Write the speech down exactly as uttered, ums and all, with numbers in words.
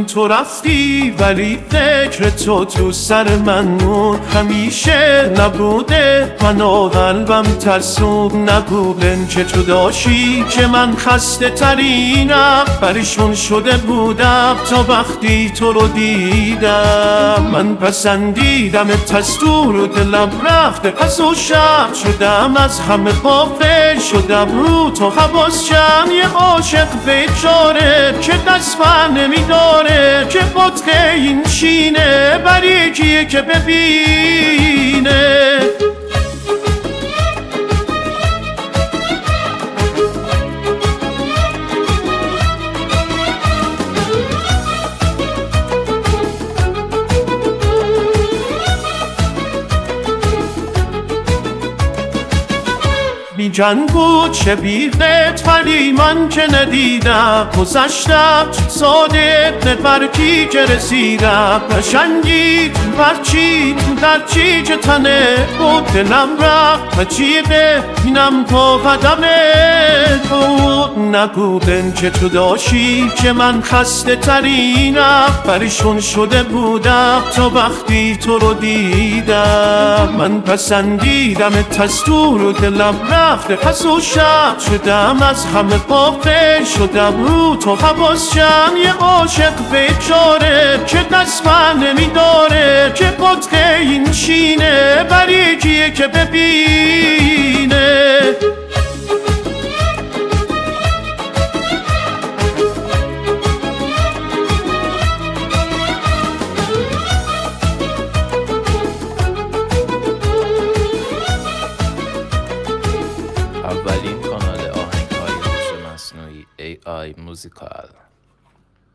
تو رفتی ولی فکر تو تو سر من مون. همیشه نبوده من و قلبم ترسون، نگو لنچه تو داشتی که من خسته ترینم. پریشون شده بودم تا وقتی تو رو دیدم. من پسندیدم تستور و دلم رفته پس و شب شدم، از همه غافل شدم رو تو حواس جمع. یه عاشق بیچاره که دست بر نمیداره، که قطعه این شینه برای کیه که ببینه. بی جنگ بود چه بیغت ولی من که ندیدم. گذشتم ساده برکی که رسیدم. قشنگی برچی در چی که تنه بود دلم رفت و چی ببینم تا قدمت بود. نگو بنچه تو داشتی که من خسته ترینم. پریشون شده بودم تا وقتی تو رو دیدم. من پسندیدم تستور و دلم رفته پس و شب شدم، از همه غافل شدم رو تو حواس جمع. یه عاشق بیچاره که دست بر نمیداره، که قطعه این شینه برای کیه که ببینه. اولین کانال آهنگ‌های هوش مصنوعی ای آی موزیکال.